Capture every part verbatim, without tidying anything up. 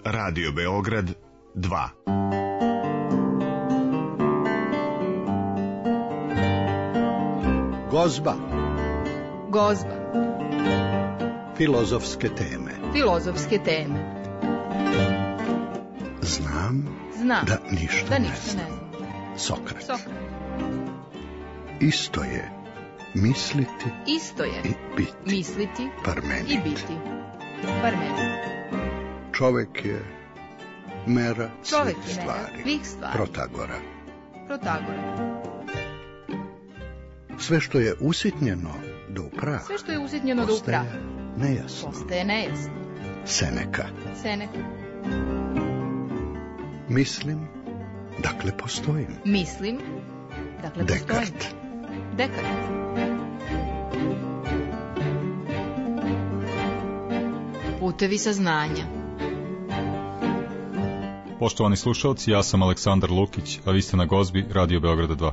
Radio Beograd dva. Gozba. Gozba. Filozofske teme. Filozofske teme. Znam, Znam da ništa, da ne ništa znam. ne znam. Sokrat. Sokrat. Isto je misliti Isto je i biti. misliti Parmenid. i biti. Parmenid. Čovek je mera Čovek svih je mera stvari. svih stvari. Protagora. Protagora. Sve što je usitnjeno do prah Sve što je usitnjeno do prah nejasno. postaje nejasno. Seneka. Seneca. Mislim, dakle postojim. Mislim, dakle postojim. Dekart. Dekart. Putevi saznanja. Poštovani slušalci, ja sam Aleksandar Lukić, a vi ste na Gozbi Radio Beograda dva.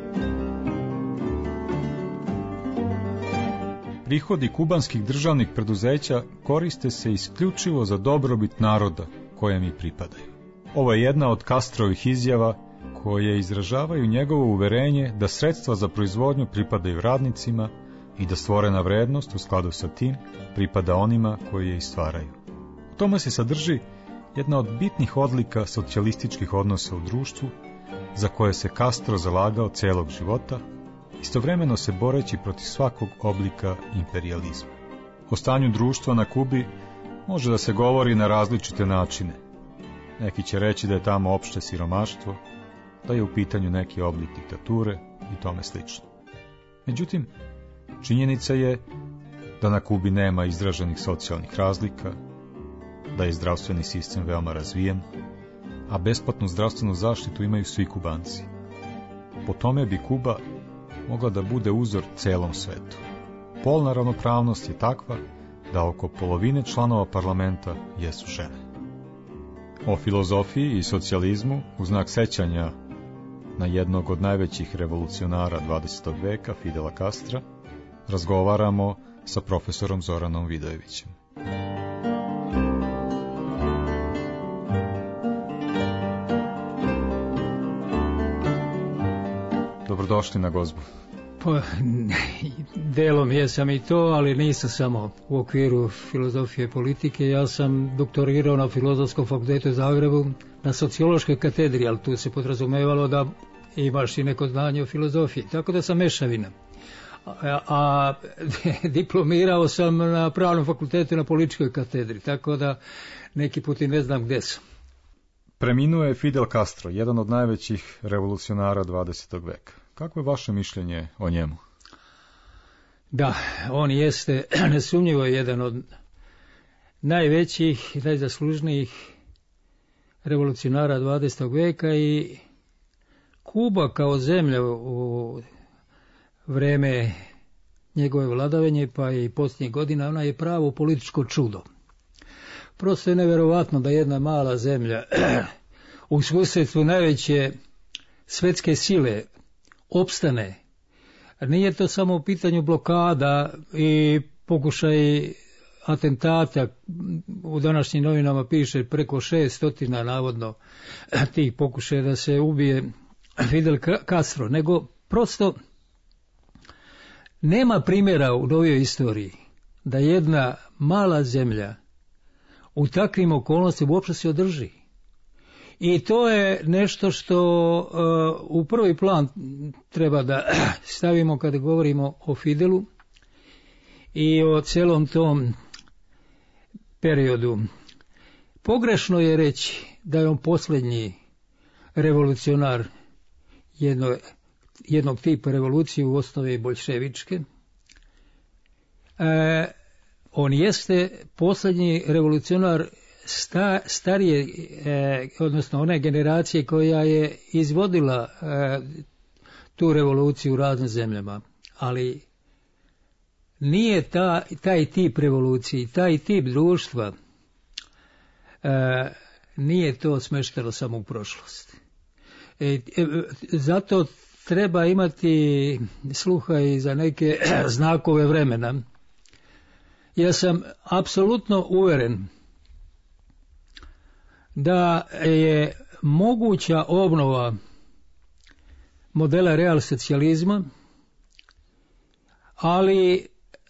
Prihodi kubanskih državnih preduzeća koriste se isključivo za dobrobit naroda kojem i pripadaju. Ovo je jedna od Castrovih izjava koje izražavaju njegovo uverenje da sredstva za proizvodnju pripadaju radnicima i da stvorena vrednost u skladu sa tim pripada onima koji je i stvaraju. U tome se sadrži jedna od bitnih odlika socijalističkih odnosa u društvu za koje se Castro zalagao celog života, istovremeno se boreći protiv svakog oblika imperijalizma. O stanju društva na Kubi može da se govori na različite načine. Neki će reći da je tamo opšte siromaštvo, da je u pitanju neki oblik diktature i tome slično. Međutim, činjenica je da na Kubi nema izraženih socijalnih razlika, da je zdravstveni sistem veoma razvijen, a besplatnu zdravstvenu zaštitu imaju svi Kubanci. Po tome bi Kuba mogla da bude uzor celom svetu. Polna ravnopravnost je takva da oko polovine članova parlamenta jesu žene. O filozofiji i socijalizmu, u znak sećanja na jednog od najvećih revolucionara dvadesetog veka, Fidela Castra, razgovaramo sa profesorom Zoranom Vidojevićem. Dobrodošli na Gozbu. Pa, delom jesam i to, ali nisam samo u okviru filozofije i politike. Ja sam doktorirao na Filozofskom fakultetu u Zagrebu na sociološkoj katedri, ali tu se podrazumevalo da imaš i neko znanje o filozofiji, tako da sam mešavina. A, a diplomirao sam na Pravnom fakultetu na političkoj katedri, tako da neki put i ne znam gde sam. Preminuo je Fidel Castro, jedan od najvećih revolucionara dvadesetog veka. Kako je vaše mišljenje o njemu? Da, on jeste nesumnjivo jedan od najvećih i najzaslužnijih revolucionara dvadesetog veka i Kuba kao zemlja u vreme njegove vladavine pa i posljednjih godina, ona je pravo političko čudo. Prosto je neverovatno da jedna mala zemlja u susjedstvu najveće svetske sile opstane. Nije to samo u pitanju blokada i pokušaj atentata, u današnjim novinama piše preko šest stotina navodno tih pokušaja da se ubije Fidel Castro, nego prosto nema primjera u novijoj istoriji da jedna mala zemlja u takvim okolnostima uopšte se održi. I to je nešto što uh, u prvi plan treba da stavimo kada govorimo o Fidelu i o celom tom periodu. Pogrešno je reći da je on posljednji revolucionar jedno, jednog tipa revolucije, u osnovi boljševičke. E, on jeste posljednji revolucionar sta, starije, e, odnosno one generacije koja je izvodila e, tu revoluciju u raznim zemljama, ali nije ta, taj tip revolucije, taj tip društva e, nije to smešteno samo u prošlost. E, e, zato treba imati sluha i za neke znakove vremena. Ja sam apsolutno uveren da je moguća obnova modela real socijalizma, ali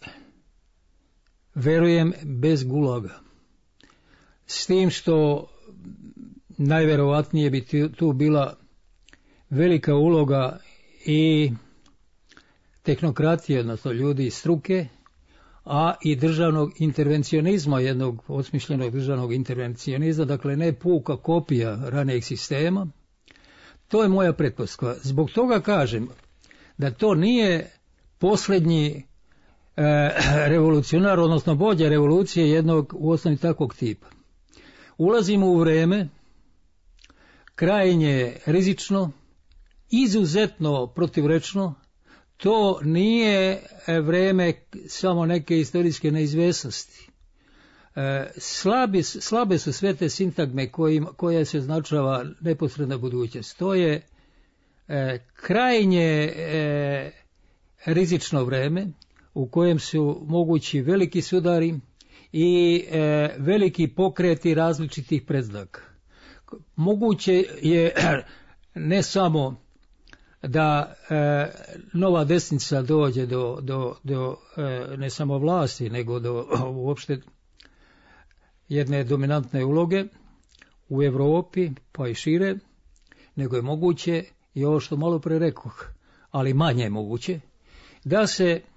verujem bez gulaga. S tim što najverovatnije bi tu bila velika uloga i tehnokratije, odnosno ljudi iz struke, a i državnog intervencionizma, jednog osmišljenog državnog intervencionizma, dakle ne puka kopija ranijeg sistema. To je moja pretpostavka. Zbog toga kažem da to nije posljednji e, revolucionar, odnosno vođa revolucije jednog u osnovi takvog tipa. Ulazimo u vrijeme krajnje rizično, izuzetno protivrečno. To nije vrijeme samo neke historijske neizvjesnosti. E, slabi, slabe su sve te sintagme kojim, koje se označava neposredna budućnost. To je e, krajnje e, rizično vrijeme u kojem su mogući veliki sudari i e, veliki pokreti različitih predznaka. Moguće je ne samo da e, nova desnica dođe do, do, do e, ne samo vlasti, nego do uopšte jedne dominantne uloge u Europi, pa i šire, nego je moguće i ovo što malo pre rekoh, ali manje je moguće, da se e,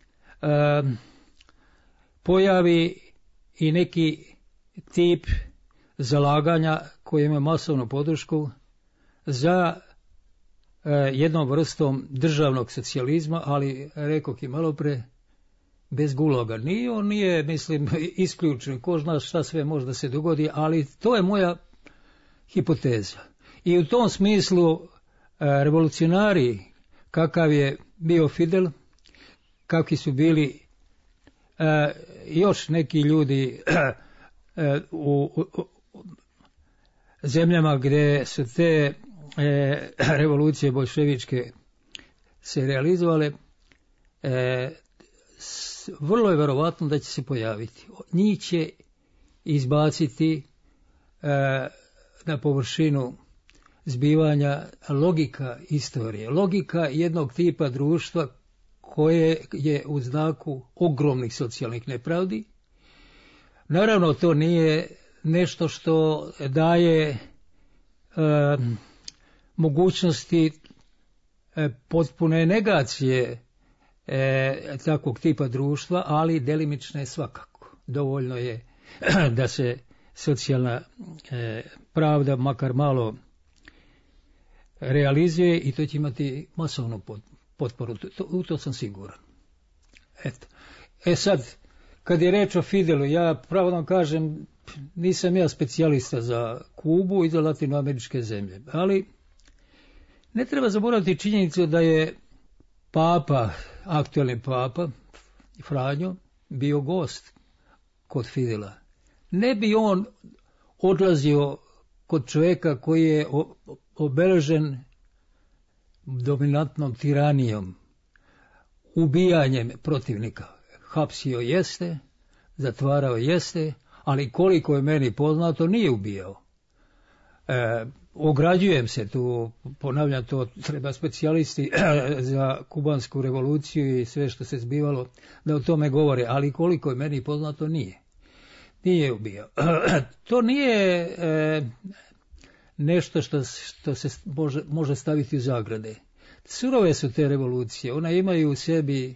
pojavi i neki tip zalaganja koji ima masovnu podršku za jednom vrstom državnog socijalizma, ali rekoh i malo pre bez gulaga. Nije on nije, mislim, isključen, ko zna šta sve može da se dogodi, ali to je moja hipoteza. I u tom smislu revolucionari, kakav je bio Fidel, kakvi su bili još neki ljudi u, u, u zemljama gdje su te E, revolucije bolševičke se realizovale, e, s, vrlo je verovatno da će se pojaviti. Njih će izbaciti e, na površinu zbivanja logika istorije, logika jednog tipa društva koje je u znaku ogromnih socijalnih nepravdi. Naravno, to nije nešto što daje e, mogućnosti e, potpune negacije e, takvog tipa društva, ali delimične svakako. Dovoljno je da se socijalna e, pravda makar malo realizuje i to će imati masovnu potporu. To, u to sam siguran. Eto. E sad, kad je reč o Fidelu, ja pravo vam kažem, nisam ja specijalista za Kubu i za latinoameričke zemlje, ali ne treba zaboraviti činjenicu da je papa, aktualni papa, Franjo, bio gost kod Fidela. Ne bi on odlazio kod čovjeka koji je obeležen dominantnom tiranijom, ubijanjem protivnika. Hapsio jeste, zatvarao jeste, ali koliko je meni poznato nije ubijao. E, ograđujem se tu, ponavljam, to treba specijalisti za kubansku revoluciju i sve što se zbivalo da o tome govore, ali koliko je meni poznato nije. Nije ubijao. To nije e, nešto što, što se može, može staviti u zagrade. Surove su te revolucije, one imaju u sebi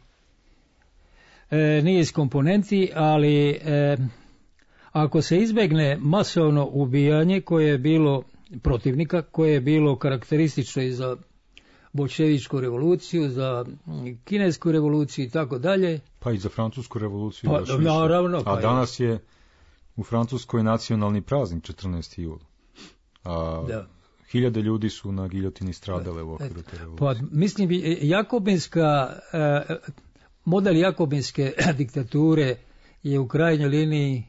e, niz komponenti, ali e, ako se izbegne masovno ubijanje koje je bilo protivnika, koje je bilo karakteristično i za bolševičku revoluciju, za kinesku revoluciju i tako dalje. Pa i za francusku revoluciju. Pa, naravno, pa A danas je u Francuskoj nacionalni praznik četrnaesti jul. A da. Hiljade ljudi su na giljotini stradale u okviru te revolucije. Pa mislim, jakobinska, model jakobinske diktature je u krajnjoj liniji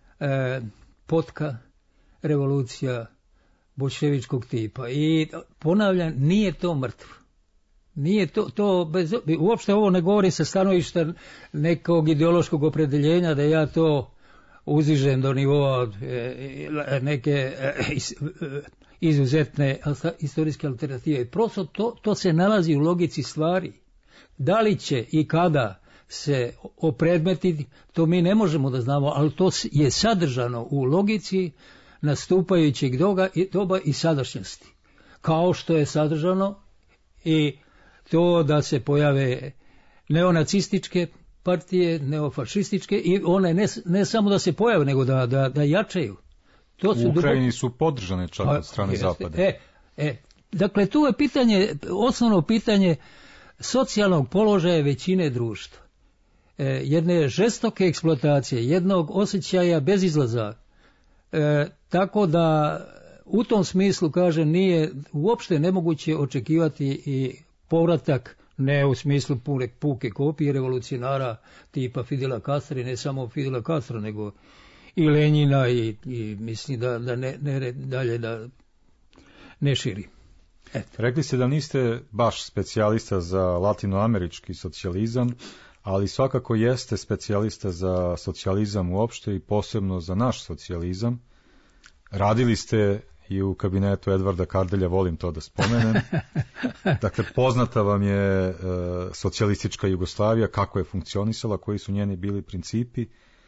potka revolucija bolševičkog tipa. I ponavljam, nije to mrtvo. Nije to, to bez, uopšte ovo ne govorim sa stanovišta nekog ideološkog opredeljenja da ja to uzižem do nivoa e, neke e, is, e, izuzetne istorijske alternative. Prosto to, to se nalazi u logici stvari. Da li će i kada se opredmetiti, to mi ne možemo da znamo, ali to je sadržano u logici nastupajućeg doga, doba i sadašnjosti. Kao što je sadržano i to da se pojave neonacističke partije, neofašističke, i one ne, ne samo da se pojave, nego da, da, da jačaju. To su u Ukrajini dubo... su podržane čak od strane jeste. Zapada. E, e, dakle, tu je pitanje, osnovno pitanje socijalnog položaja većine društva. E, jedne žestoke eksploatacije, jednog osjećaja bez izlaza. E, tako da u tom smislu, kažem, nije uopšte nemoguće očekivati i povratak, ne u smislu puke, puke kopije revolucionara tipa Fidela Castra, ne samo Fidela Castra, nego i Lenjina i, i mislim da, da ne, ne dalje da ne širi. Eto. Rekli ste da niste baš specijalista za latinoamerički socijalizam, ali svakako jeste specijalista za socijalizam uopšte i posebno za naš socijalizam. Radili ste i u kabinetu Edvarda Kardelja, volim to da spomenem. Dakle, poznata vam je e, socijalistička Jugoslavija, kako je funkcionisala, koji su njeni bili principi.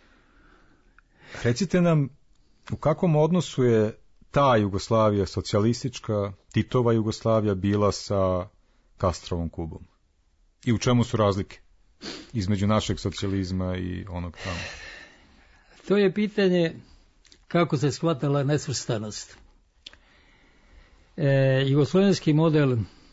Recite nam, u kakvom odnosu je ta Jugoslavija socijalistička, Titova Jugoslavija, bila sa Castrovom Kubom? I u čemu su razlike između našeg socijalizma i onog tamo? To je pitanje kako se shvatala nesvrstanost. E, jugoslovenski model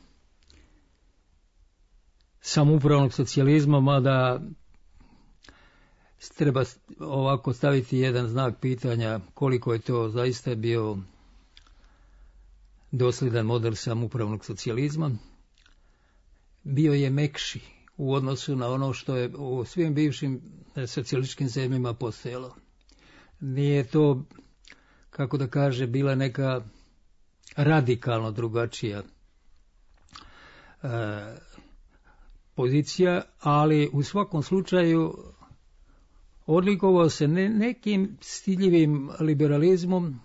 samoupravnog socijalizma, mada treba ovako staviti jedan znak pitanja koliko je to zaista bio dosljedan model samoupravnog socijalizma, bio je mekši u odnosu na ono što je u svim bivšim socijalističkim zemljama postojalo. Nije to, kako da kaže, bila neka radikalno drugačija e, pozicija, ali u svakom slučaju odlikovao se ne, nekim stiljivim liberalizmom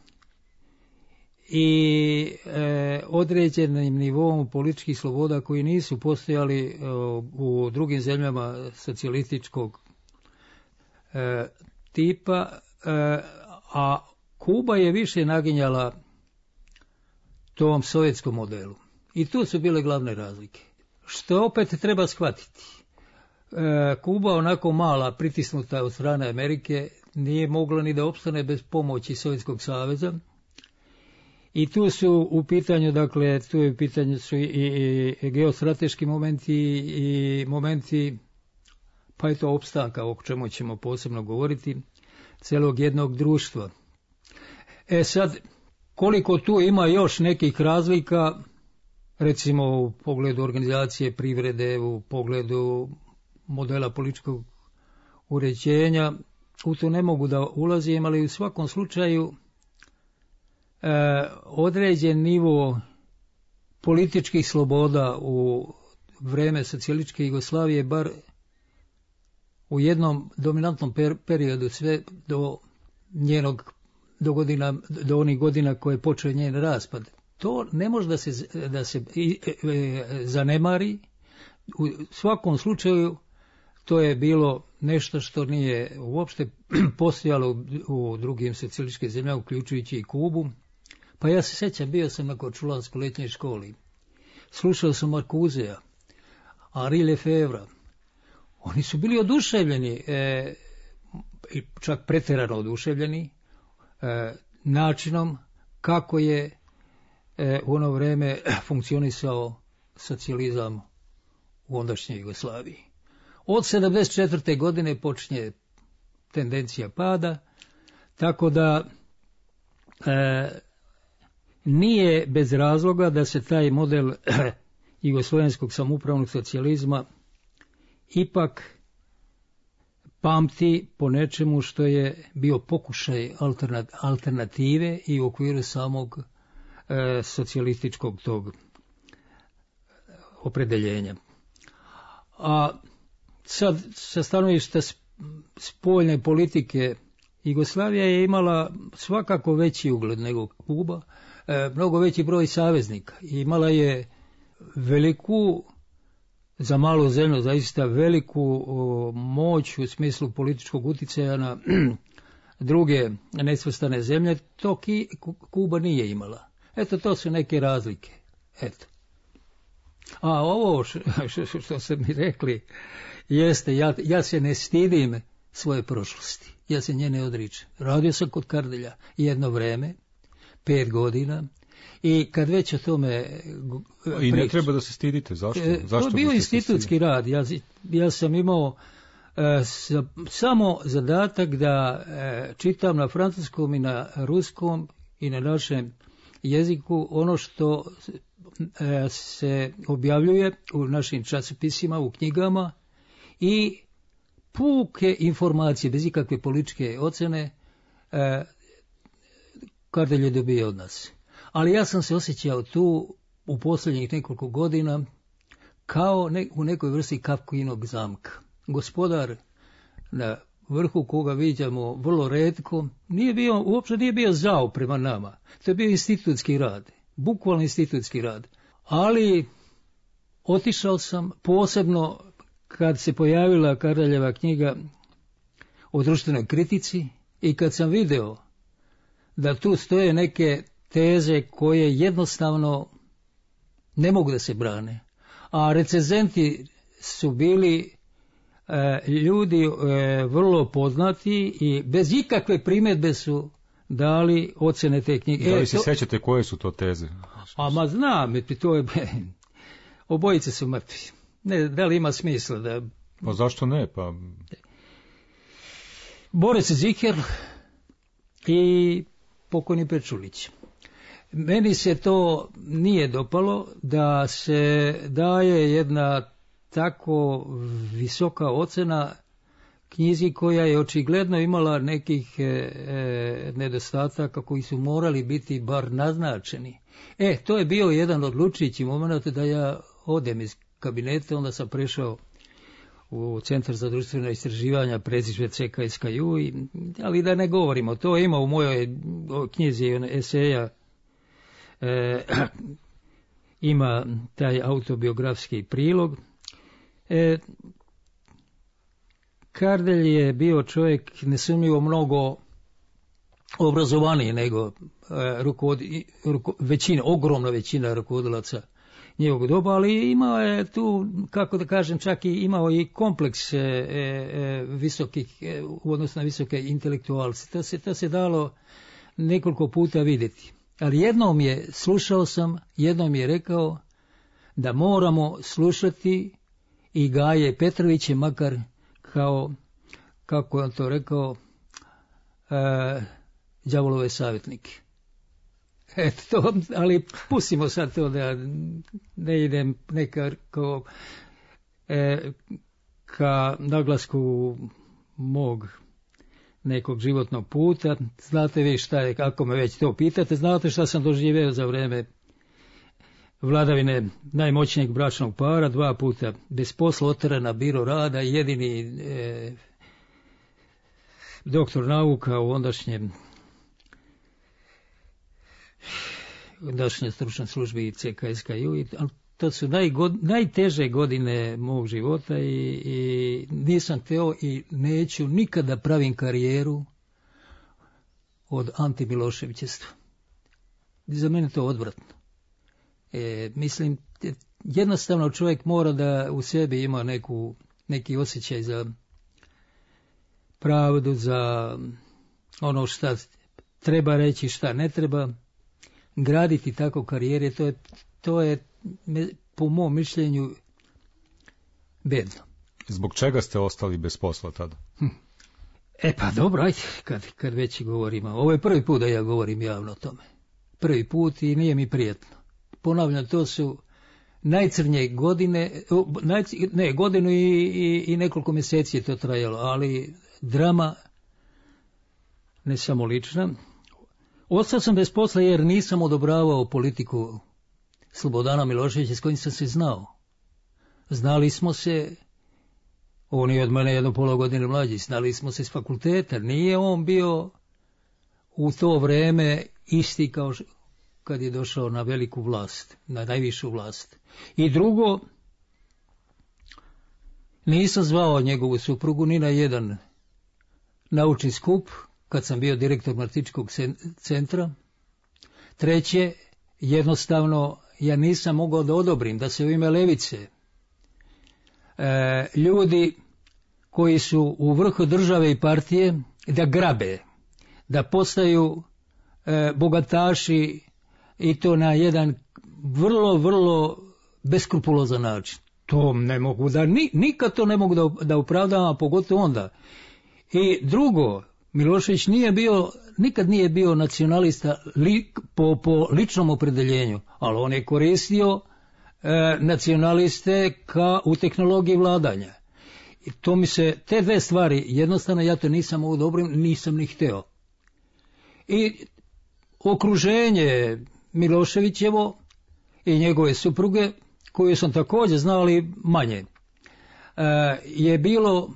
i e, određenim nivom političkih sloboda koji nisu postojali e, u drugim zemljama socijalističkog e, tipa, e, a Kuba je više naginjala tom sovjetskom modelu. I tu su bile glavne razlike. Što opet treba shvatiti. E, Kuba, onako mala, pritisnuta od strane Amerike, nije mogla ni da opstane bez pomoći Sovjetskog saveza. I tu su u pitanju, dakle, tu je u pitanju su i, i, i geostrateški momenti i momenti, pa je to opstanka, o čemu ćemo posebno govoriti, celog jednog društva. E sad, koliko tu ima još nekih razlika, recimo u pogledu organizacije privrede, u pogledu modela političkog uređenja, u to ne mogu da ulazim, ali u svakom slučaju e, određen nivo političkih sloboda u vreme socijalističke Jugoslavije, bar u jednom dominantnom per, periodu, sve do njenog do godina, do onih godina koje je počeo njen raspad. To ne može da se, da se e, e, zanemari. U svakom slučaju to je bilo nešto što nije uopšte postojalo u, u drugim socijalističkim zemljama, uključujući i Kubu. Pa ja se sjećam, bio sam na Korčulanskoj letnjoj školi. Slušao sam Marcusea, Henri Lefebvre. Oni su bili oduševljeni, e, čak pretjerano oduševljeni, E, načinom kako je e, u ono vrijeme funkcionisao socijalizam u ondašnjoj Jugoslaviji. Od sedamdeset četvrte godine počinje tendencija pada, tako da e, nije bez razloga da se taj model jugoslovenskog samoupravnog socijalizma ipak pamti po nečemu što je bio pokušaj alternative i u okviru samog e, socijalističkog tog opredeljenja. A sad, sa stanovišta spoljne politike Jugoslavija je imala svakako veći ugled nego Kuba, e, mnogo veći broj saveznika. Imala je veliku, za malu zemlju, zaista veliku o, moć u smislu političkog utjecaja na druge nesvrstane zemlje. To Ki, Kuba nije imala. Eto, to su neke razlike. Eto. A ovo što, što ste mi rekli, jeste, ja, ja se ne stidim svoje prošlosti. Ja se nje ne odričem. Radio sam kod Kardelja jedno vreme, pet godina, i kad već o tome pričam. I ne treba da se stidite, zašto? E, zašto to je bio institutski rad. Ja, ja sam imao e, sa, samo zadatak da e, čitam na francuskom i na ruskom i na našem jeziku ono što e, se objavljuje u našim časopisima, u knjigama, i puke informacije, bez ikakve političke ocene, e, Kardelj je dobio od nas. Ali ja sam se osjećao tu u posljednjih nekoliko godina kao ne, u nekoj vrsti Kafkinog zamka. Gospodar na vrhu, koga viđamo vrlo retko, nije bio, uopće nije bio zao prema nama. To je bio institutski rad, bukvalno institutski rad. Ali otišao sam, posebno kad se pojavila Kardeljeva knjiga o društvenoj kritici i kad sam video da tu stoje neke teze koje jednostavno ne mogu da se brane. A recenzenti su bili e, ljudi e, vrlo poznati i bez ikakve primjedbe su dali ocene te knjige. Da li e, se to, sjećate koje su to teze? A ma znam, to je, obojice su mrtvi. Ne, da li ima smisla da... Pa zašto ne? Pa... Boris Ziher i pokojni Pečulić. Meni se to nije dopalo da se daje jedna tako visoka ocena knjizi koja je očigledno imala nekih e, e, nedostataka koji su morali biti bar naznačeni. E, to je bio jedan odlučujući moment da ja odem iz kabineta, onda sam prešao u Centar za društveno istraživanja, preziđe C K S K U, i, ali da ne govorimo, to ima u mojoj knjizi eseja, e, ima taj autobiografski prilog. E, Kardelj je bio čovjek nesumnjivo mnogo obrazovaniji nego e, rukovod, ruko, većina, ogromna većina rukovodilaca njegovog doba, ali imao je tu, kako da kažem, čak i imao i kompleks e, e, visokih, e, u odnosu na visoke intelektualce. To se, to se dalo nekoliko puta vidjeti. Ali jednom je, slušao sam, jednom je rekao da moramo slušati i Gaje Petrovića, makar kao, kako je on to rekao, e, đavolove savjetnike. Eto to, ali pustimo sad to da ne idem nekako e, ka naglasku mog nekog životnog puta. Znate vi šta je, kako me već to pitate, znate šta sam doživio za vreme vladavine najmoćnijeg bračnog para, dva puta bez posla, oteran na biro rada, jedini e, doktor nauka u ondašnjem ondašnje stručne službi C K S K U, ali to su najgod, najteže godine mog života i, i nisam teo i neću nikada pravim karijeru od antimiloševićevstva. Za mene to odvratno. E, mislim, jednostavno čovjek mora da u sebi ima neku, neki osjećaj za pravdu, za ono šta treba reći, šta ne treba. Graditi tako karijere, to je, to je po mom mišljenju bedno. Zbog čega ste ostali bez posla tada? Hm. E pa dobro, ajde, kad, kad već govorimo. Ovo je prvi put da ja govorim javno o tome. Prvi put i nije mi prijatno. Ponavljam, to su najcrnije godine, naj, ne, godinu i, i, i nekoliko mjeseci je to trajalo, ali drama, ne samo lična. Ostao sam bez posla jer nisam odobravao politiku Slobodana Miloševića s kojim sam se znao. Znali smo se On je od mene jedno pola godine mlađi, znali smo se s fakulteta. Nije on bio u to vreme isti kao kad je došao na veliku vlast, na najvišu vlast. I drugo, nisam zvao njegovu suprugu ni na jedan naučni skup, kad sam bio direktor Martičkog centra. Treće, jednostavno, ja nisam mogao da odobrim da se u ime levice e, ljudi koji su u vrhu države i partije da grabe, da postaju e, bogataši i to na jedan vrlo, vrlo beskrupulozan način. To ne mogu da, ni, nikad to ne mogu da, da opravdavam, pogotovo onda. I drugo, Milošević nije bio, nikad nije bio nacionalista li, po, po ličnom opredeljenju, ali on je koristio e, nacionaliste ka, u tehnologiji vladanja. I to mi se, te dve stvari, jednostavno ja to nisam mogao dobrim, nisam ni hteo. I okruženje Miloševićevo i njegove supruge, koju sam također znao, ali manje, e, je bilo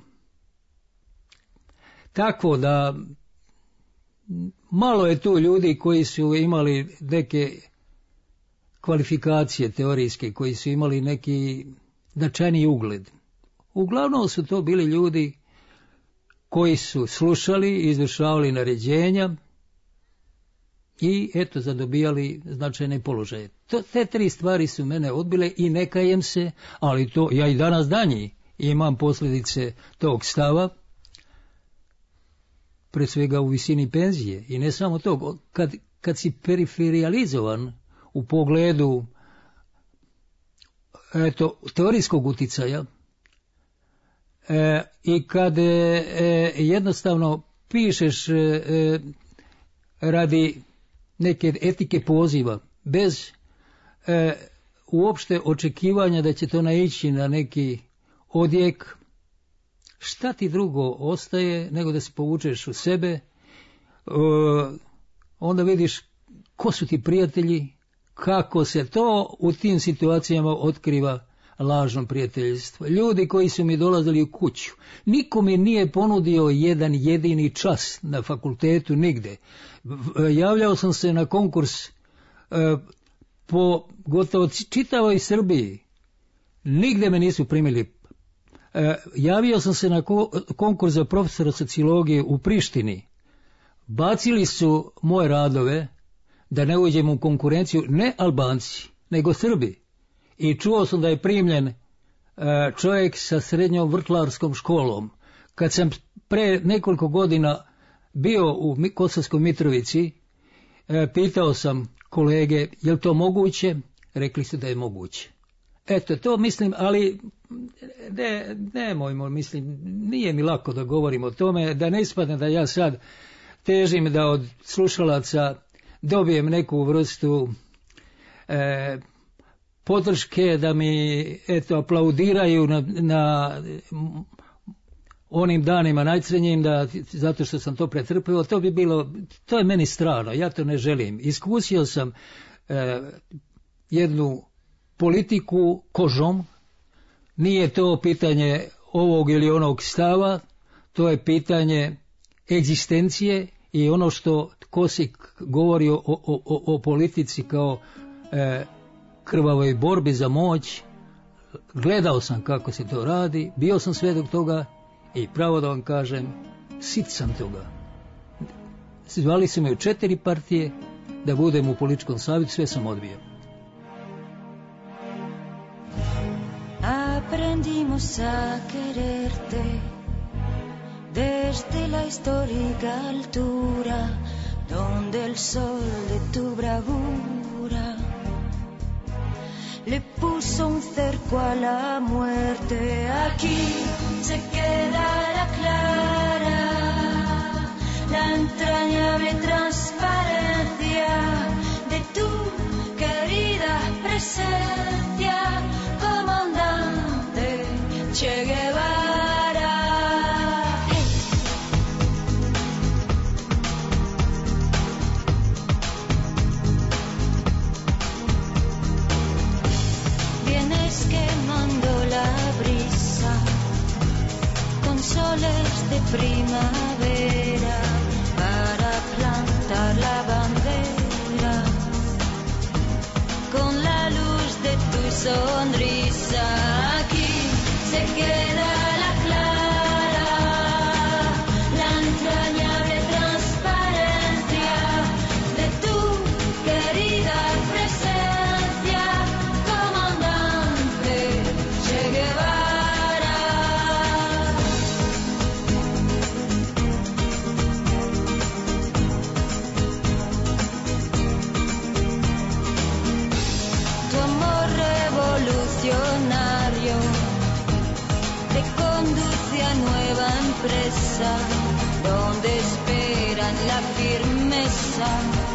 takvo da malo je tu ljudi koji su imali neke kvalifikacije teorijske, koji su imali neki značajniji ugled. Uglavnom su to bili ljudi koji su slušali, izvršavali naređenja i eto zadobijali značajne položaje. To, te tri stvari su mene odbile i ne kajem se, ali to ja i danas danji imam posljedice tog stava, pre svega u visini penzije. I ne samo to, kad, kad si periferijalizovan u pogledu eto, teorijskog uticaja e, i kad e, jednostavno pišeš e, radi neke etike poziva, bez e, uopšte očekivanja da će to naići na neki odjek, šta ti drugo ostaje nego da se povučeš u sebe, e, onda vidiš ko su ti prijatelji, kako se to u tim situacijama otkriva lažno prijateljstvo. Ljudi koji su mi dolazili u kuću, niko mi nije ponudio jedan jedini čas na fakultetu nigde. Javljao sam se na konkurs e, po gotovo čitavoj Srbiji, nigde me nisu primili. E, javio sam se na ko, konkurs za profesora sociologije u Prištini. Bacili su moje radove da ne uđem u konkurenciju, ne Albanci, nego Srbi. I čuo sam da je primljen e, čovjek sa srednjom vrtlarskom školom. Kad sam pre nekoliko godina bio u Kosovskoj Mitrovici, e, pitao sam kolege, je li to moguće? Rekli su da je moguće. Eto, to mislim, ali ne, nemojmo, mislim, nije mi lako da govorim o tome, da ne ispadne da ja sad težim da od slušalaca dobijem neku vrstu e, podrške, da mi eto aplaudiraju na, na onim danima najcrenjim, da zato što sam to pretrpio, to bi bilo, to je meni strano, ja to ne želim. Iskusio sam e, jednu politiku kožom, nije to pitanje ovog ili onog stava, to je pitanje egzistencije i ono što Kosik govori o, o, o, o politici kao e, krvavoj borbi za moć. Gledao sam kako se to radi, bio sam svedok toga i pravo da vam kažem, sit sam toga. Zvali su me u četiri partije da budem u političkom savjetu, sve sam odbio. Aprendimos a quererte desde la histórica altura donde el sol de tu bravura le puso un cerco a la muerte. Aquí se queda la clara, la entrañable transparencia de tu querida presencia, comandante Che Guevara. Hey. Vienes quemando la brisa de primavera para plantar la bandera con la luz de tu sonrisa. Aquí se queda la clara, la entrañable transparencia de tu querida presencia, comandante Che Guevara. Tu amor revolucionario te conduce a nueva empresa donde esperan la firmeza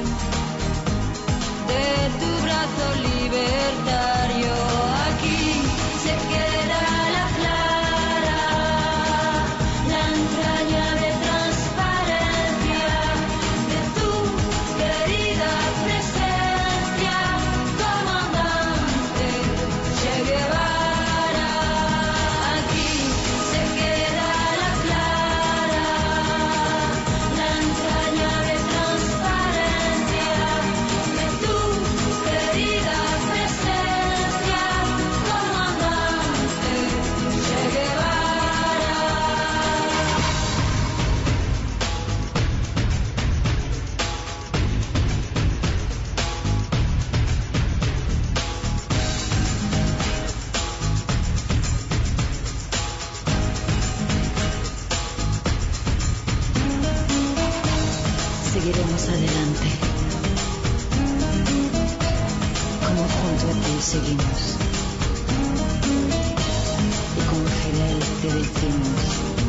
de tu brazo libertario. Aquí se queda la clara, la entrañable transparencia de tu querida presencia, comandante Che Guevara. Aquí se queda la clara, la entrañable transparencia de tu querida presencia, comandante Che Guevara. Seguiremos adelante, como junto a ti seguimos, y con Fidel te decimos,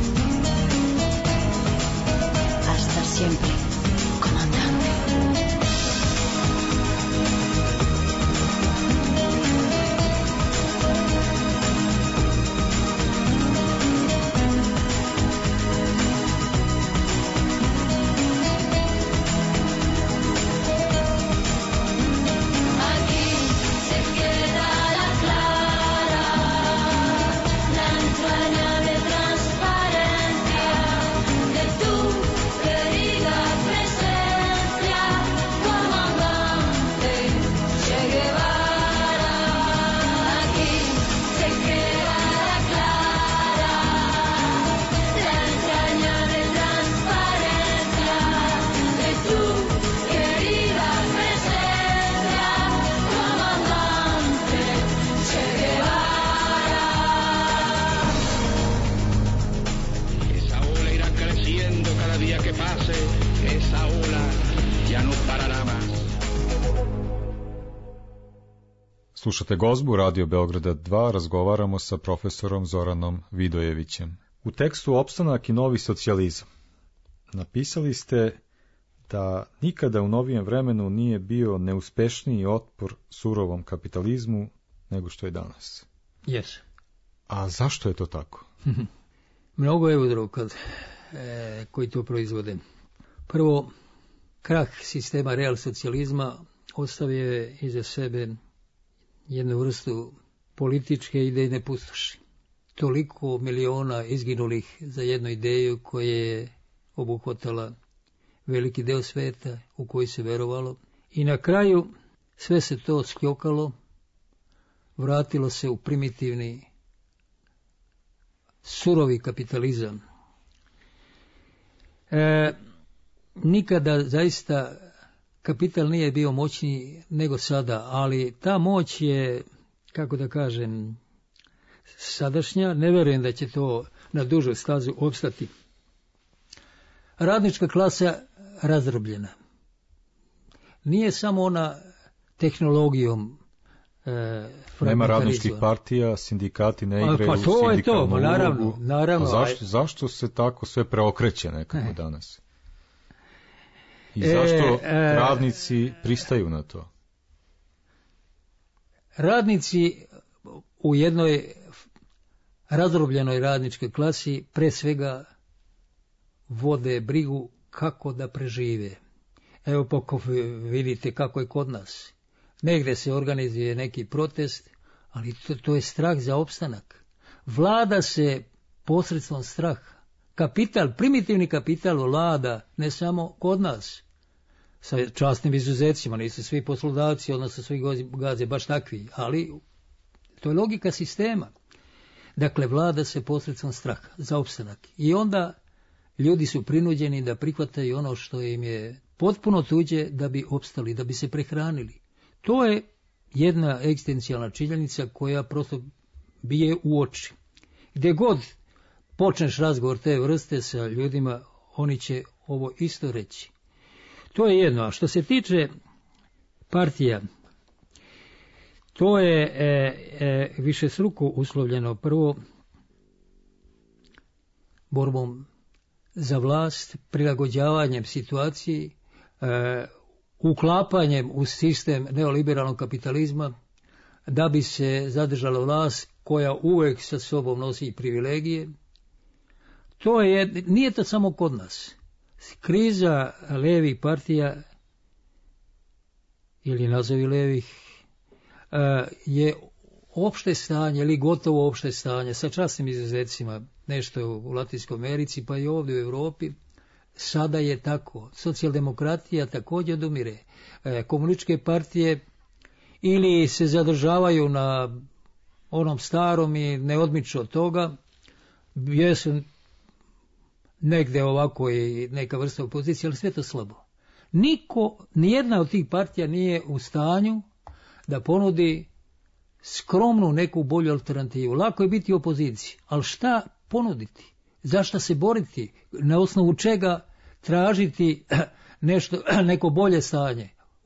hasta siempre, comandante. Aquí se queda la clara, la entrañable transparencia de tu querida presencia, comandante Che Guevara. Aquí se queda la clara, la entrañable transparencia de tu querida presencia, comandante Che Guevara. Esa ola irá creciendo cada día que pase, esa ola ya no parará más. Slušate Gozbu Radio Beograda dva, razgovaramo sa profesorom Zoranom Vidojevićem. U tekstu Opstanak i novi socijalizam napisali ste da nikada u novijem vremenu nije bio neuspešniji otpor surovom kapitalizmu nego što je danas. Yes. A zašto je to tako? Mnogo je uzroka e, koji to proizvode. Prvo, krah sistema real socijalizma ostavio je iza sebe jednu vrstu političke idejne pustoši. Toliko miliona izginulih za jednu ideju koja je obuhvatala veliki deo sveta u koji se verovalo. I na kraju sve se to skljokalo, vratilo se u primitivni, surovi kapitalizam. E, nikada zaista kapital nije bio moćniji nego sada, ali ta moć je, kako da kažem, sadašnja. Ne verujem da će to na dužu stazu opstati. Radnička klasa razdrobljena. Nije samo ona tehnologijom e, Nema radničkih partija, sindikati ne igraju pa to je to, sindikalnu naravno, ulogu. naravno. A zašto, zašto se tako sve preokreće nekako Ne. danas? I E, zašto e, radnici pristaju na to? Radnici u jednoj razdrobljenoj radničkoj klasi pre svega vode brigu kako da prežive. Evo poko vidite kako je kod nas. Negde se organizuje neki protest, ali to, to je strah za opstanak. Vlada se posredstvom straha kapital, primitivni kapital vlada ne samo kod nas, sa časnim izuzecima, nisu svi poslodavci, odnosno svi gazde baš takvi, ali to je logika sistema. Dakle, vlada se posredstvom straha za opstanak. I onda ljudi su prinuđeni da prihvataju ono što im je potpuno tuđe da bi opstali, da bi se prehranili. To je jedna egzistencijalna činjenica koja prosto bije u oči. Gdje god počneš razgovor te vrste sa ljudima, oni će ovo isto reći. To je jedno. A što se tiče partija, to je e, e, višestruko uslovljeno. Prvo, borbom za vlast, prilagođavanjem situaciji, e, uklapanjem u sistem neoliberalnog kapitalizma, da bi se zadržala vlast koja uvijek sa sobom nosi privilegije. To je, nije to samo kod nas. Kriza levih partija, ili nazovi levih, je opšte stanje, ili gotovo opšte stanje, sa časnim izuzecima, nešto u Latinskoj Americi, pa i ovdje u Europi. Sada je tako. Socijaldemokratija također odumire. Komunističke partije ili se zadržavaju na onom starom i ne odmiču od toga, jesu negdje ovako i neka vrsta opozicije, ali sve to slabo. Niko, nijedna od tih partija nije u stanju da ponudi skromnu neku bolju alternativu. Lako je biti u opoziciji, ali šta ponuditi? Zašto se boriti? Na osnovu čega tražiti nešto, neko bolje stanje?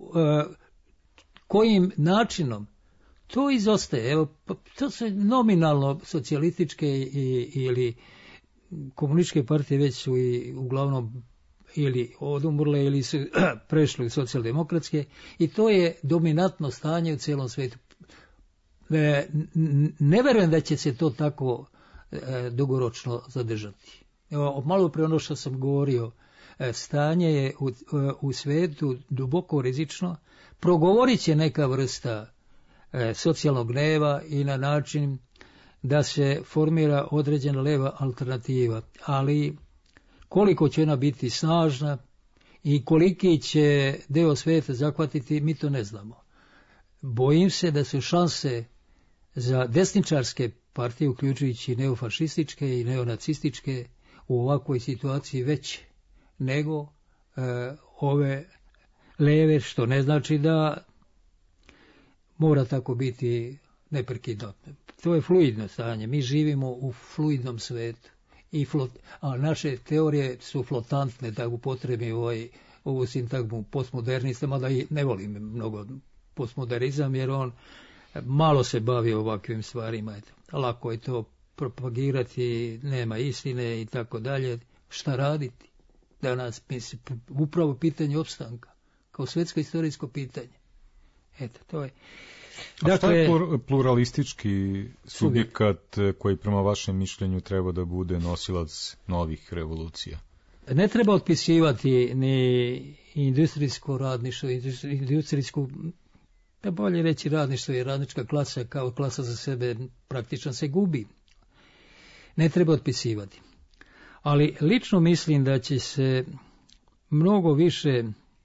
Kojim načinom? To izostaje. Evo, to su nominalno socijalističke i, ili komunističke partije već su i uglavnom ili odumrle ili su prešli u socijaldemokratske i to je dominantno stanje u cijelom svijetu. E, ne verujem da će se to tako e, dugoročno zadržati. Evo, malo pre ono što sam govorio, e, stanje je u, u svijetu duboko rizično, progovorit će neka vrsta e, socijalnog gneva i na način da se formira određena leva alternativa, ali koliko će ona biti snažna i koliki će deo svijeta zahvatiti, mi to ne znamo. Bojim se da su šanse za desničarske partije, uključujući neofašističke i neonacističke, u ovakvoj situaciji veće nego e, ove leve, što ne znači da mora tako biti neprekidno. To je fluidno stanje. Mi živimo u fluidnom svetu. I flot, a naše teorije su flotantne, da upotrebi ovaj, ovu sintagmu postmodernista, mada i ne volim mnogo postmodernizam, jer on malo se bavi ovakvim stvarima. Eto. Lako je to propagirati, nema istine i tako dalje. Šta raditi? Danas mislim, upravo pitanje opstanka, kao svjetsko historijsko pitanje. Eto, to je. A šta je pluralistički subjekat koji prema vašem mišljenju treba da bude nosilac novih revolucija? Ne treba otpisivati ni industrijsko radništvo, industrijsku, da bolje reći radništvo, jer radnička klasa kao klasa za sebe praktično se gubi. Ne treba otpisivati. Ali lično mislim da će se mnogo više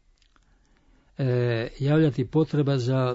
e, javljati potreba za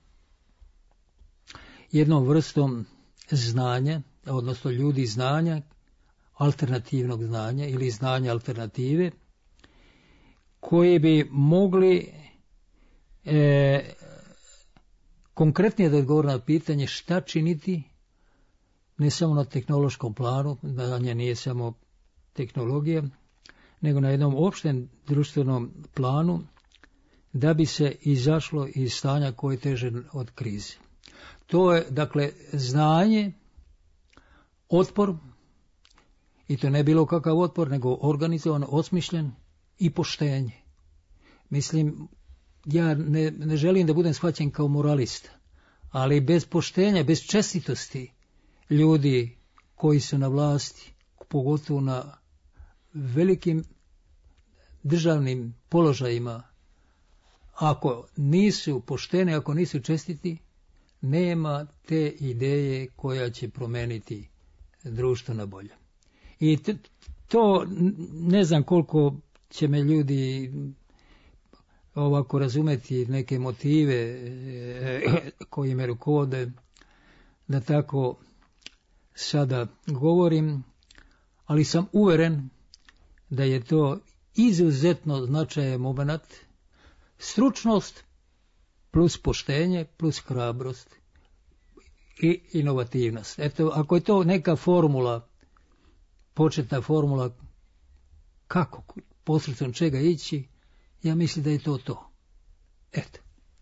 jednom vrstom znanja, odnosno ljudi znanja, alternativnog znanja ili znanja alternative, koji bi mogli e, konkretnije da odgovore na pitanje šta činiti, ne samo na tehnološkom planu, znanje nije samo tehnologija, nego na jednom opštem društvenom planu, da bi se izašlo iz stanja koje teže od krize. To je, dakle, znanje, otpor, i to ne bilo kakav otpor, nego organizovan, osmišljen i poštenje. Mislim, ja ne, ne želim da budem shvaćen kao moralista, ali bez poštenja, bez čestitosti ljudi koji su na vlasti, pogotovo na velikim državnim položajima, ako nisu pošteni, ako nisu čestiti, nema te ideje koja će promeniti društvo na bolje. I t- to n- ne znam koliko će me ljudi ovako razumeti neke motive e, koji me rukovode da tako sada govorim, ali sam uveren da je to izuzetno značajan moment, stručnost plus poštenje plus hrabrost i inovativnost. Eto, ako je to neka formula, početna formula kako, posredstvom čega ići, ja mislim da je to to. Eto.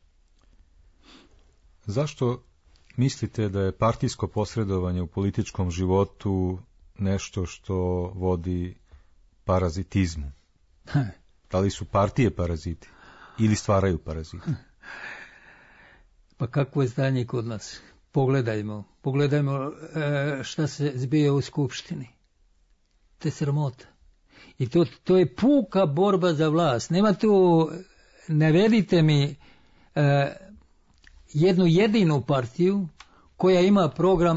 Zašto mislite da je partijsko posredovanje u političkom životu nešto što vodi parazitizmu? Da li su partije paraziti ili stvaraju paraziti? Pa kakvo je stanje kod nas? Pogledajmo. Pogledajmo e, šta se zbija u skupštini. To je sramota. I to, to je puka borba za vlast. Nema tu, navedite mi e, jednu jedinu partiju koja ima program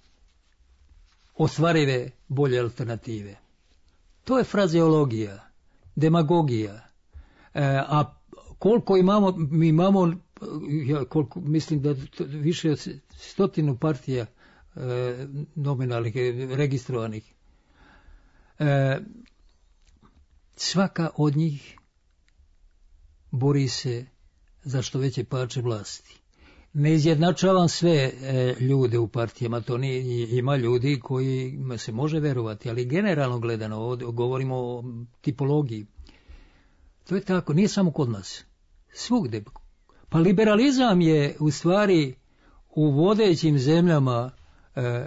ostvarive bolje alternative. To je frazeologija, demagogija. E, a koliko imamo, mi imamo, ja koliko, mislim da to, više od stotinu partija e, nominalnih, registrovanih. E, svaka od njih bori se za što veće parče vlasti. Ne izjednačavam sve e, ljude u partijama, to nije, ima ljudi kojima se može verovati, ali generalno gledano, ovdje govorimo o tipologiji. To je tako, nije samo kod nas, svugde. Pa liberalizam je u stvari u vodećim zemljama e,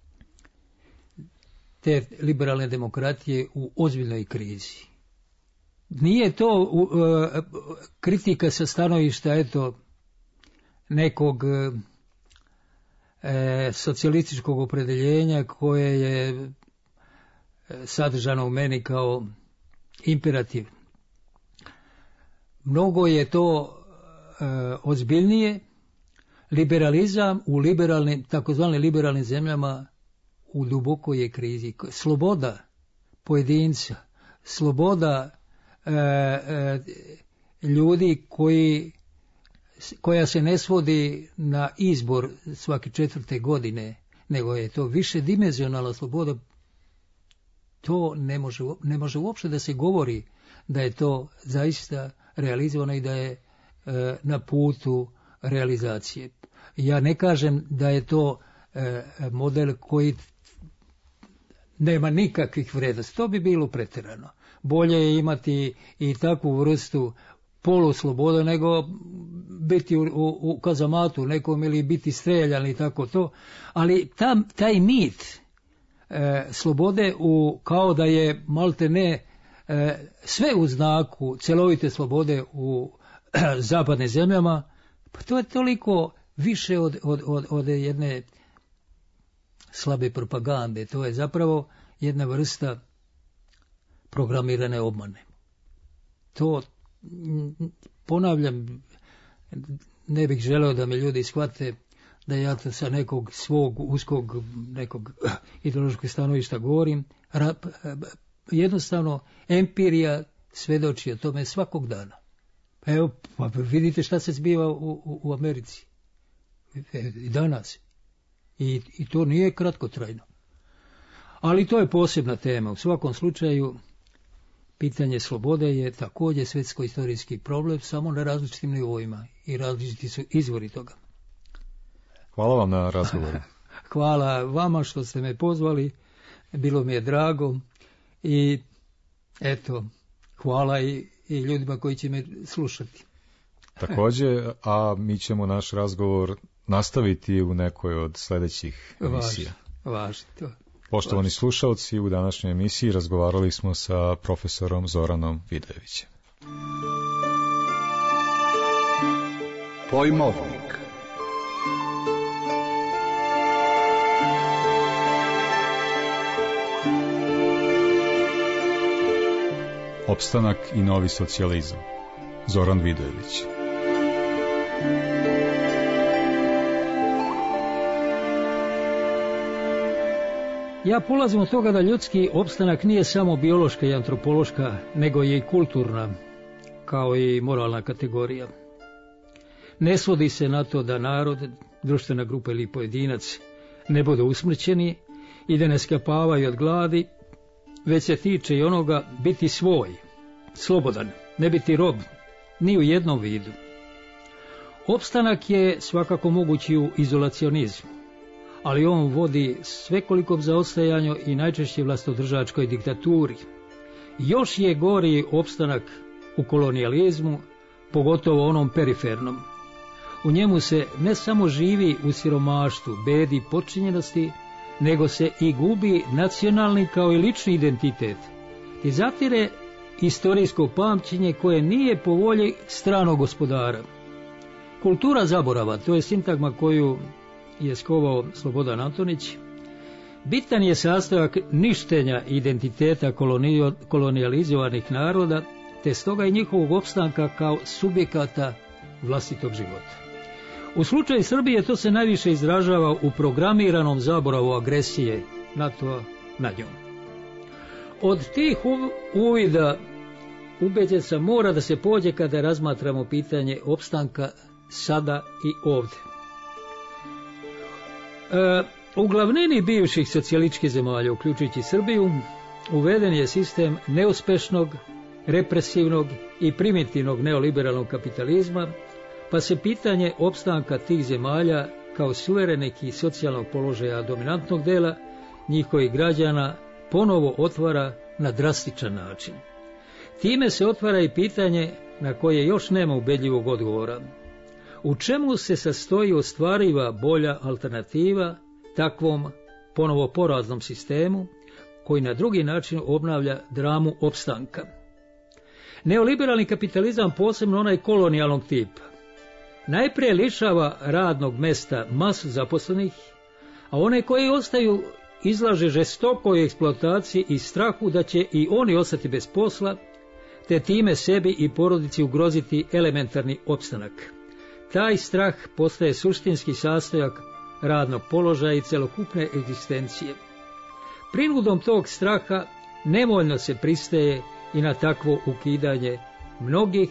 te liberalne demokratije u ozbiljnoj krizi. Nije to uh, kritika sa stanovišta eto nekog e, socijalističkog opredeljenja koje je sadržano u meni kao imperativ. Mnogo je to e, ozbiljnije. Liberalizam u liberalnim, takozvanim liberalnim zemljama u dubokoj je krizi. Sloboda pojedinca, sloboda e, e, ljudi koji, koja se ne svodi na izbor svake četvrte godine, nego je to više dimenzionalna sloboda, to ne može, ne može uopšte da se govori da je to zaista realizovano i da je e, na putu realizacije. Ja ne kažem da je to e, model koji nema nikakvih vrednosti, to bi bilo pretjerano. Bolje je imati i takvu vrstu polusloboda nego biti u, u, u kazamatu nekom ili biti streljan i tako to. Ali tam, taj mit e, slobode u, kao da je malte ne e, sve u znaku celovite slobode u e, zapadnim zemljama, pa to je toliko više od, od, od, od jedne slabe propagande. To je zapravo jedna vrsta programirane obmane. To, ponavljam, ne bih želeo da me ljudi shvate da ja to sa nekog svog uskog nekog ideološkog stanovišta govorim. Rap, jednostavno, empirija svedoči o tome svakog dana. Evo, pa vidite šta se zbiva u, u, u Americi. I danas. I, I to nije kratkotrajno. Ali to je posebna tema. U svakom slučaju, pitanje slobode je također svjetsko-istorijski problem, samo na različitim nivoima i različiti su izvori toga. Hvala vam na razgovoru. Hvala vama što ste me pozvali, bilo mi je drago i eto, hvala i, i ljudima koji će me slušati. Također, a mi ćemo naš razgovor nastaviti u nekoj od sljedećih emisija. Važi, važi to. Poštovani slušalci, u današnjoj emisiji razgovarali smo sa profesorom Zoranom Vidojevićem. Pojmovnik. Opstanak i novi socijalizam. Zoran Vidojević. Ja polazim od toga da ljudski opstanak nije samo biološka i antropološka, nego je i kulturna, kao i moralna kategorija. Ne svodi se na to da narod, društvena grupa ili pojedinac ne budu usmrćeni i da ne skapavaju od gladi, već se tiče i onoga biti svoj, slobodan, ne biti rob, ni u jednom vidu. Opstanak je svakako mogući u izolacionizmu, ali on vodi svekolikom zaostajanju i najčešće vlastodržačkoj diktaturi. Još je gori opstanak u kolonijalizmu, pogotovo onom perifernom. U njemu se ne samo živi u siromaštvu, bedi i počinjenosti, nego se i gubi nacionalni kao i lični identitet i zatire istorijsko pamćenje koje nije po volji stranog gospodara. Kultura zaborava, to je sintagma koju je skovao Slobodan Antonić, bitan je sastojak ništenja identiteta kolonijalizovanih naroda, te stoga i njihovog opstanka kao subjekata vlastitog života. U slučaju Srbije to se najviše izražava u programiranom zaboravu agresije NATO-a nad njom. Od tih uvida ubeđen sam mora da se pođe kada razmatramo pitanje opstanka sada i ovdje. E, u glavnini bivših socijalističkih zemalja, uključujući Srbiju, uveden je sistem neuspešnog, represivnog i primitivnog neoliberalnog kapitalizma, pa se pitanje opstanka tih zemalja kao suverenih i socijalnog položaja dominantnog dela njihovih građana ponovo otvara na drastičan način. Time se otvara i pitanje na koje još nema ubedljivog odgovora. U čemu se sastoji ostvariva bolja alternativa takvom ponovo poraznom sistemu koji na drugi način obnavlja dramu opstanka? Neoliberalni kapitalizam, posebno onaj kolonijalnog tipa, najprije lišava radnog mesta masu zaposlenih, a one koji ostaju izlaže žestokoj eksploataciji i strahu da će i oni ostati bez posla, te time sebi i porodici ugroziti elementarni opstanak. Taj strah postaje suštinski sastojak radnog položaja i celokupne egzistencije. Prinudom tog straha nevoljno se pristaje i na takvo ukidanje mnogih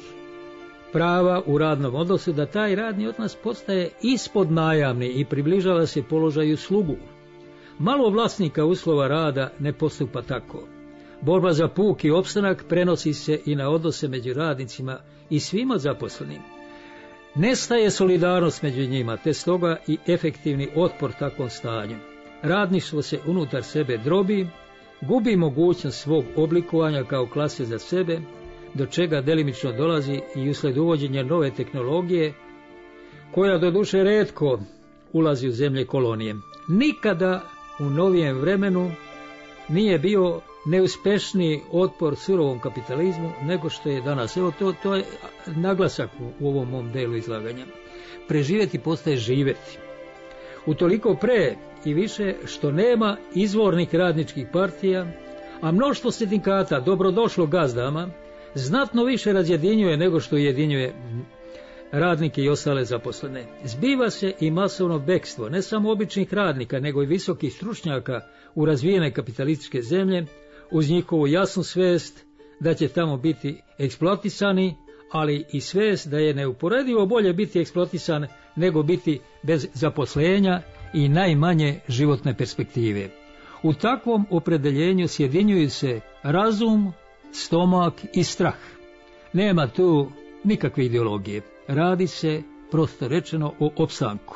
prava u radnom odnosu, da taj radni odnos postaje ispod najamni i približava se položaju slugu. Malo vlasnika uslova rada ne postupa tako. Borba za puki opstanak prenosi se i na odnose među radnicima i svima zaposlenim. Nestaje solidarnost među njima, te stoga i efektivni otpor takvom stanju. Radništvo se unutar sebe drobi, gubi mogućnost svog oblikovanja kao klase za sebe, do čega delimično dolazi i usled uvođenja nove tehnologije, koja doduše retko ulazi u zemlje kolonije. Nikada u novijem vremenu nije bio neuspešniji otpor surovom kapitalizmu nego što je danas. Evo to, to je naglasak u, u ovom mom delu izlaganja. Preživjeti postaje živjeti. Utoliko pre i više što nema izvornih radničkih partija, a mnoštvo sindikata dobrodošlo gazdama znatno više razjedinjuje nego što ujedinjuje radnike i ostale zaposlene. Zbiva se i masovno bekstvo, ne samo običnih radnika, nego i visokih stručnjaka u razvijene kapitalističke zemlje, uz njihovu jasnu svest da će tamo biti eksploatisani, ali i svest da je neuporedivo bolje biti eksploatisan nego biti bez zaposlenja i najmanje životne perspektive. U takvom opredeljenju sjedinjuju se razum, stomak i strah. Nema tu nikakve ideologije. Radi se, prosto rečeno, o opstanku.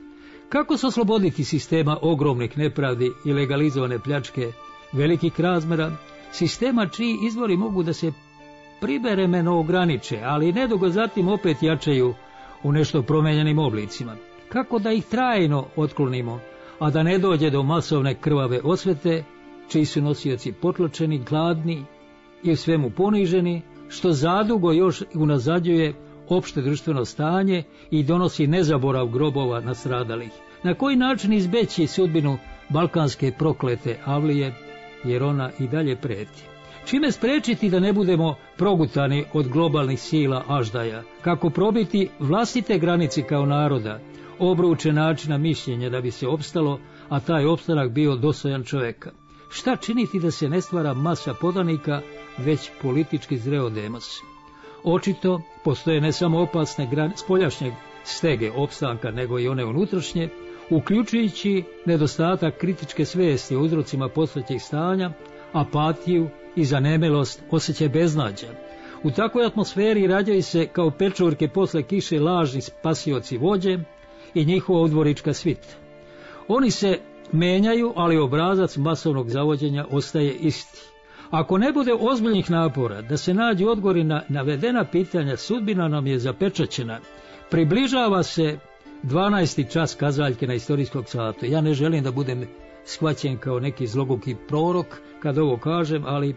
Kako se osloboditi sistema ogromnih nepravdi i legalizovane pljačke velikih razmera, sistema čiji izvori mogu da se privremeno ograniče, ali nedugo zatim opet jačaju u nešto promenjenim oblicima? Kako da ih trajno otklonimo, a da ne dođe do masovne krvave osvete, čiji su nosioci potlačeni, gladni i u svemu poniženi, što zadugo još unazađuje opšte društveno stanje i donosi nezaborav grobova nastradalih? Na koji način izbeći sudbinu balkanske proklete avlije, jer ona i dalje preti? Čime sprečiti da ne budemo progutani od globalnih sila aždaja? Kako probiti vlastite granice kao naroda, obruče načina mišljenja da bi se opstalo, a taj opstanak bio dostojan čovjeka. Šta činiti da se ne stvara masa podanika, već politički zreo demos? Očito postoje ne samo opasne grane spoljašnjeg stege opstanka, nego i one unutrašnje, uključujući nedostatak kritičke svijesti o uzrocima postojećih stanja, apatiju i zanemelost, osjećaj beznađa. U takvoj atmosferi rađaju se kao pečurke posle kiše lažni spasioci vođe i njihova udvorička svita. Oni se menjaju, ali obrazac masovnog zavođenja ostaje isti. Ako ne bude ozbiljnih napora da se nađu odgovori na navedena pitanja, sudbina nam je zapečaćena. Približava se dvanaesti čas kazaljke na istorijskog satu. Ja ne želim da budem shvaćen kao neki zloguki prorok kad ovo kažem, ali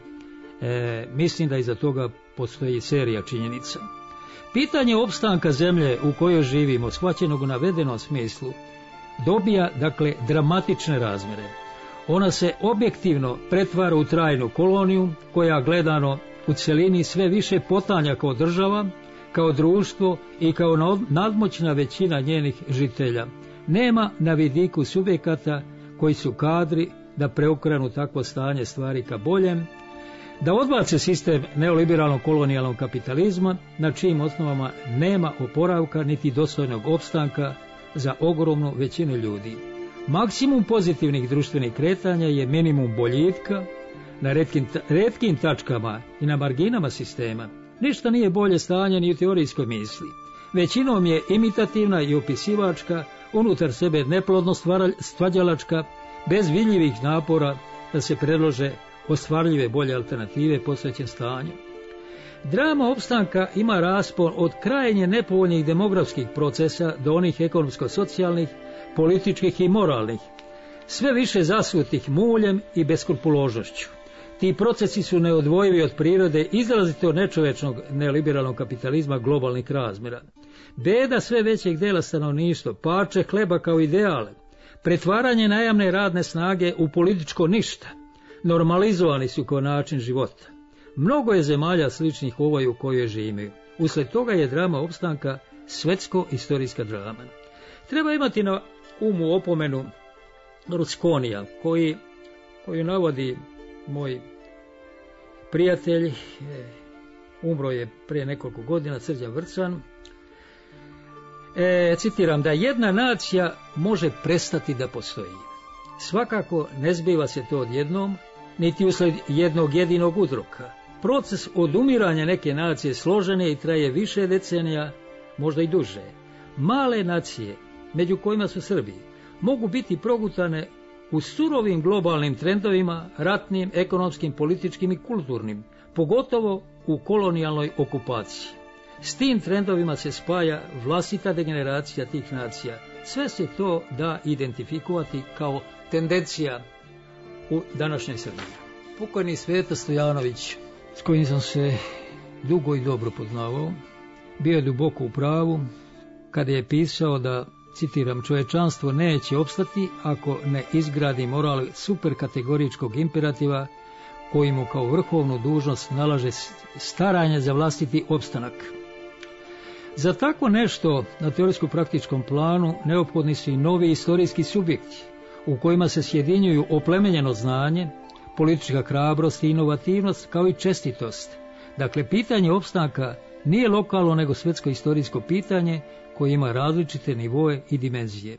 e, mislim da iza toga postoji serija činjenica. Pitanje opstanka zemlje u kojoj živimo, shvaćenog u navedenom smislu, dobija, dakle, dramatične razmjere. Ona se objektivno pretvara u trajnu koloniju, koja gledano u cjelini sve više potanja kao država, kao društvo i kao nadmoćna većina njenih žitelja. Nema na vidiku subjekata koji su kadri da preokrenu takvo stanje stvari ka boljem, da odbace sistem neoliberalnog kolonijalnog kapitalizma, na čijim osnovama nema oporavka niti dostojnog opstanka za ogromnu većinu ljudi. Maksimum pozitivnih društvenih kretanja je minimum boljitka na retkim, retkim tačkama i na marginama sistema. Ništa nije bolje stanje ni u teorijskoj misli. Većinom je imitativna i opisivačka, unutar sebe neplodno stvađalačka, bez vidljivih napora da se predlože ostvarljive bolje alternative postojećem stanju. Drama opstanka ima raspon od krajnje nepovoljnih demografskih procesa do onih ekonomsko-socijalnih, političkih i moralnih, sve više zasutih muljem i beskrupuložnošću. Ti procesi su neodvojivi od prirode izrazito nečovečnog neoliberalnog kapitalizma globalnih razmjera. Beda sve većeg dela stanovništva, parče hleba kao ideale, pretvaranje najamne radne snage u političko ništa, normalizovani su kao način života. Mnogo je zemalja sličnih ovoj u kojoj živimo. Usled toga je drama opstanka svetsko-istorijska drama. Treba imati na umu opomenu Rusconija, koji, koju navodi moj prijatelj, umro je prije nekoliko godina, Srđan Vrcan. E, citiram, da jedna nacija može prestati da postoji. Svakako ne zbiva se to odjednom, niti usled jednog jedinog uzroka. Proces odumiranja neke nacije složen je i traje više decenija, možda i duže. Male nacije, među kojima su Srbi, mogu biti progutane u surovim globalnim trendovima, ratnim, ekonomskim, političkim i kulturnim, pogotovo u kolonijalnoj okupaciji. S tim trendovima se spaja vlastita degeneracija tih nacija. Sve se to da identifikovati kao tendencija u današnjoj Srbiji. Pokojni Sveta Stojanović, s kojim sam se dugo i dobro poznavao, bio je duboko u pravu kada je pisao da, citiram, čovječanstvo neće opstati ako ne izgradi moral superkategoričkog imperativa koji mu kao vrhovnu dužnost nalaže staranje za vlastiti opstanak. Za tako nešto na teorijsko-praktičkom planu neophodni su i novi istorijski subjekti u kojima se sjedinjuju oplemenjeno znanje, politička hrabrost i inovativnost kao i čestitost. Dakle, pitanje opstanka nije lokalno nego svetsko istorijsko pitanje koje ima različite nivoe i dimenzije.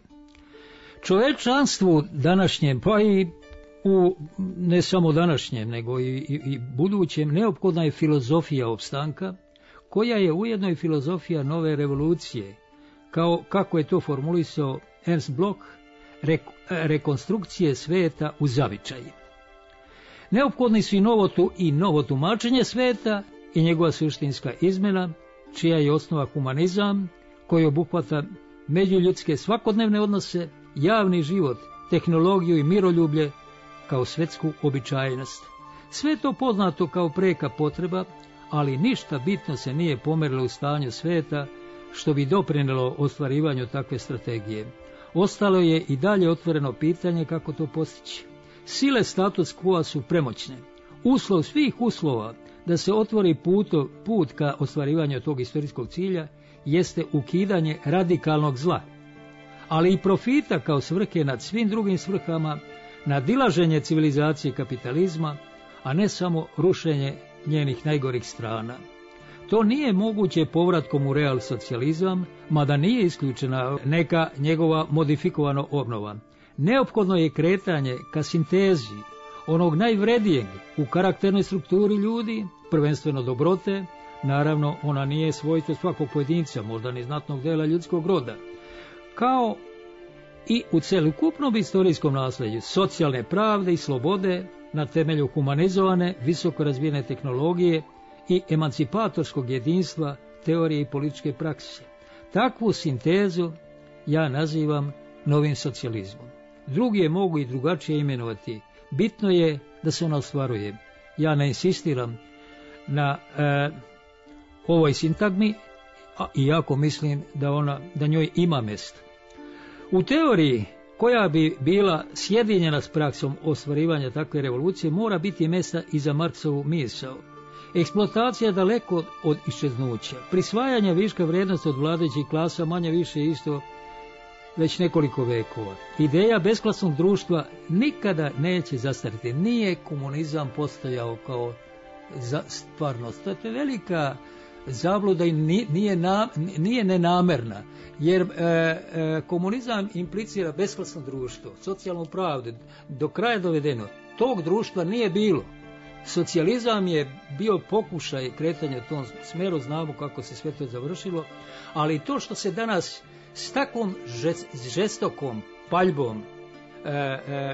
Čovečanstvu današnjem, pa i u ne samo današnjem nego i, i, i budućem, neophodna je filozofija opstanka, koja je ujedno i filozofija nove revolucije, kao kako je to formulisao Ernst Bloch, re, rekonstrukcije sveta u zavičaji. Neophodni su i novotu i novo tumačenje sveta i njegova suštinska izmjena, čija je osnova humanizam, koji obuhvata međuljudske svakodnevne odnose, javni život, tehnologiju i miroljublje kao svetsku običajnost. Sve to poznato kao preka potreba, ali ništa bitno se nije pomerilo u stanju sveta što bi doprinijelo ostvarivanju takve strategije. Ostalo je i dalje otvoreno pitanje kako to postići. Sile status quo su premoćne. Uslov svih uslova da se otvori put, put ka ostvarivanju tog istorijskog cilja jeste ukidanje radikalnog zla. ali i profita kao svrhe nad svim drugim svrhama, nadilaženje civilizacije kapitalizma, a ne samo rušenje njenih najgorih strana. To nije moguće povratkom u real socijalizam, mada nije isključena neka njegova modifikovana obnova. Neophodno je kretanje ka sintezi onog najvredijeg u karakternoj strukturi ljudi, prvenstveno dobrote. Naravno, ona nije svojstvo svakog pojedinca, možda ni znatnog dela ljudskog roda, kao i u celokupnom istorijskom nasleđu socijalne pravde i slobode na temelju humanizovane, visoko razvijene tehnologije i emancipatorskog jedinstva teorije i političke prakse. Takvu sintezu ja nazivam novim socijalizmom. Drugi je mogu i drugačije imenovati. Bitno je da se ona ostvaruje. Ja ne insistiram na e, ovoj sintagmi, a iako mislim da ona da njoj ima mjesta. U teoriji koja bi bila sjedinjena s praksom ostvarivanja takve revolucije mora biti mjesta i za Marksovu misao. Eksploatacija je daleko od iščeznuća. Prisvajanje viška vrijednosti od vladajućih klasa manje više isto već nekoliko vekova. Ideja besklasnog društva nikada neće zastariti. Nije komunizam postojao kao za stvarnost. To je velika zabluda i nije, na, nije nenamerna, jer e, e, komunizam implicira besklasno društvo, socijalnu pravdu, do kraja dovedeno. Tog društva nije bilo. Socijalizam je bio pokušaj kretanja u tom smjeru, znamo kako se sve to završilo, ali to što se danas s takvom žestokom paljbom e, e,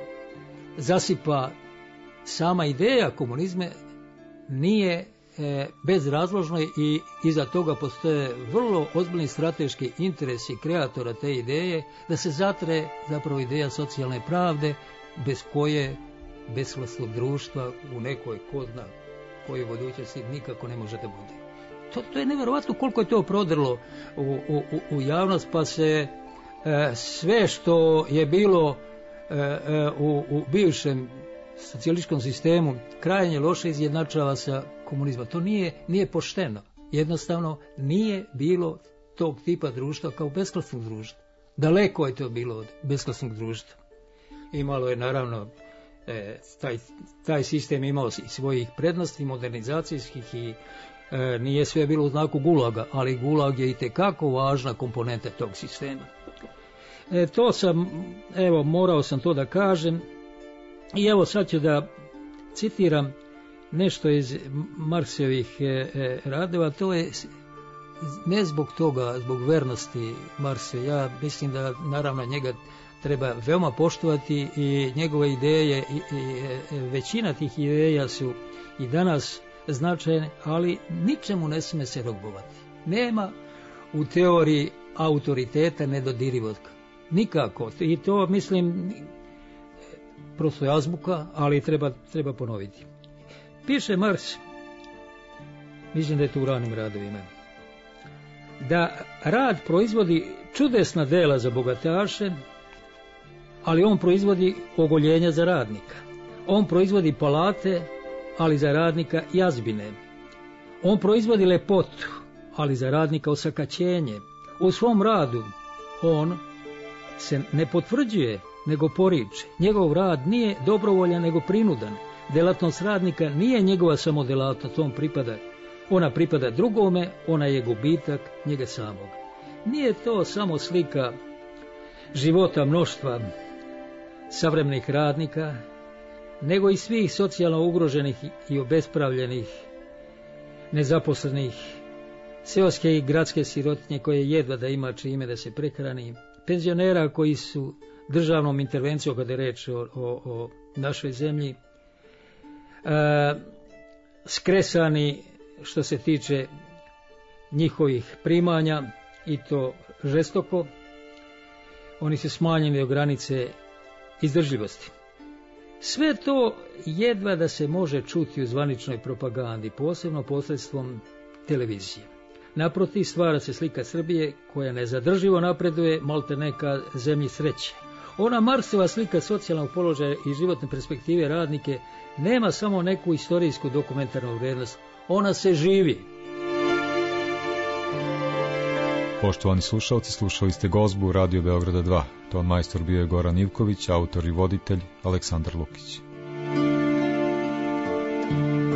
zasipa sama ideja komunizme nije e, bezrazložno i iza toga postoje vrlo ozbiljni strateški interesi kreatora te ideje da se zatre zapravo ideja socijalne pravde bez koje besklasnog društva u nekoj ko zna kojoj budućnosti nikako ne može da bude. To, to je nevjerovatno koliko je to prodrlo u, u, u javnost, pa se e, sve što je bilo e, e, u, u bivšem socijalističkom sistemu krajnje loše izjednačava sa komunizmom. To nije, nije pošteno. Jednostavno nije bilo tog tipa društva kao besklasnog društva. Daleko je to bilo od besklasnog društva. Imalo je naravno e, taj, taj sistem imao i svojih prednosti modernizacijskih i e, nije sve bilo u znaku gulaga, ali gulag je itekako važna komponenta tog sistema. E, to sam, evo, morao sam to da kažem i evo sad ću da citiram nešto iz Marksovih e, e, radova. To je ne zbog toga, zbog vernosti Marksa. Ja mislim da naravno njega treba veoma poštovati i njegove ideje i, i većina tih ideja su i danas značajne, ali ničemu ne smije se robovati. Nema u teoriji autoriteta nedodirivog. Nikako. I to mislim prosto je azbuka, ali treba, treba ponoviti. Piše Marks, mislim da je to u ranim radovima, da rad proizvodi čudesna dela za bogataše, ali on proizvodi ogoljenja za radnika. On proizvodi palate, ali za radnika jazbine. On proizvodi lepotu, ali za radnika osakaćenje. U svom radu on se ne potvrđuje, nego poriče. Njegov rad nije dobrovoljan, nego prinudan. Delatnost radnika nije njegova samo delatnost, on pripada, ona pripada drugome, ona je gubitak njega samog. Nije to samo slika života mnoštva savremenih radnika, nego i svih socijalno ugroženih i obespravljenih, nezaposlenih, seoske i gradske sirotinje koje jedva da ima čime da se prehrani, penzionera koji su državnom intervencijom kada je reč o, o, o našoj zemlji, e, skresani što se tiče njihovih primanja i to žestoko. Oni su smanjeni do granice izdržljivosti. Sve to jedva da se može čuti u zvaničnoj propagandi, posebno posredstvom televizije. Naprotiv, stvara se slika Srbije koja nezadrživo napreduje, malte neka zemlji sreće. Ona Marksova slika socijalnog položaja i životne perspektive radnike nema samo neku istorijsku dokumentarnu vrijednost, ona se živi. Poštovani slušalci, slušali ste gozbu Radio Beograda dva. Ton majstor bio je Goran Ivković, autor i voditelj Aleksandar Lukić.